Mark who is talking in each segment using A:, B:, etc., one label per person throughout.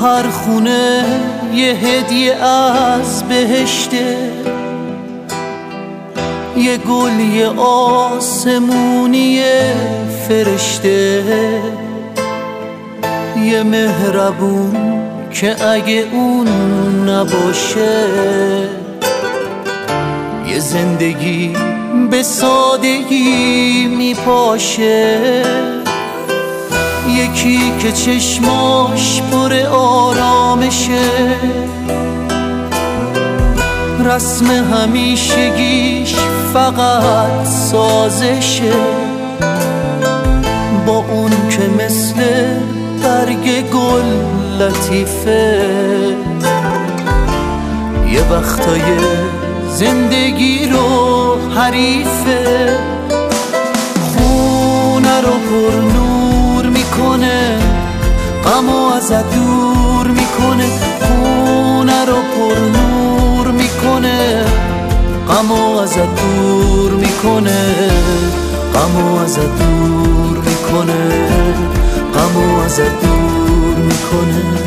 A: هر خونه یه هدیه از بهشته، یه گل یه آسمونی فرشته، یه مهربون که اگه اون نباشه یه زندگی به سادگی میپاشه. یکی که چشماش پر آرامشه، رسم همیشگیش فقط سازشه، با اون که مثل برگ گل لطیفه، یه وقتای زندگی رو حریفه. خونه رو پر نور میکنه، غمو ازت دور میکنه. خونه رو پر نور میکنه، غمو ازت دور میکنه. غمو ازت دور میکنه، غمو ازت دور میکنه.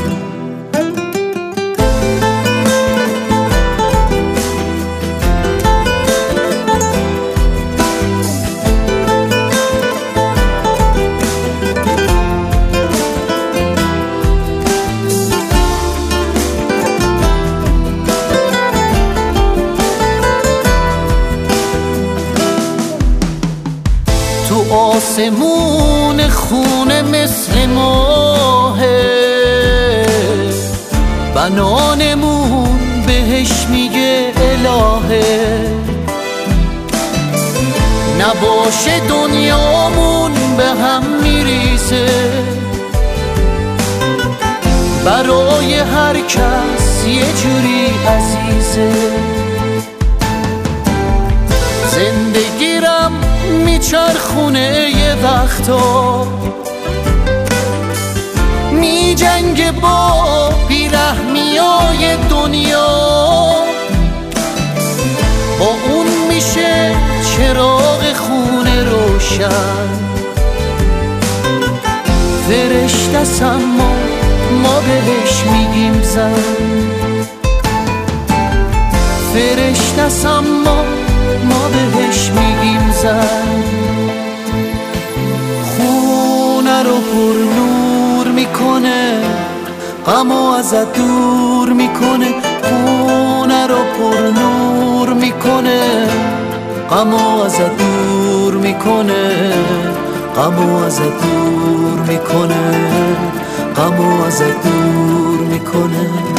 A: تو آسمون خونه مثل ماهه، بنانمون بهش میگه الهه. نباشه دنیامون به هم میریزه، برای هر کس یه جوری عزیزه. زندگیرم میچرخونه یه وقتا، میجنگه با بیرحمیای دنیا. با اون میشه چراغ خونه روشن، فرشته اما ما بهش میگیم زن. فرشته اما ما بهش میگیم زن. خونه رو پر نور میکنه، غمو ازت دور میکنه. خونه رو پر نور میکنه، غمو ازت دور میکنه. غمو ازت دور میکنه، غمو ازت دور میکنه.